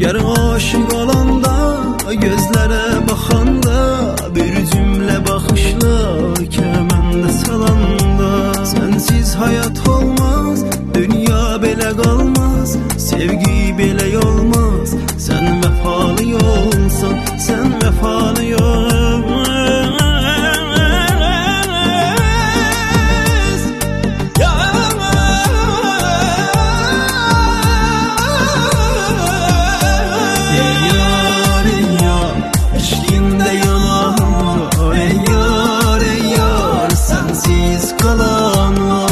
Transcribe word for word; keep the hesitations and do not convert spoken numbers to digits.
Gər aşıq olanda, gözlərə baxanda, bir cümlə baxışla kəməndə salanda, sənsiz həyat olmaz, dünya belə qalmaz, sevgi belə olmaz. Sən vəfalı olsan, sən vəfalı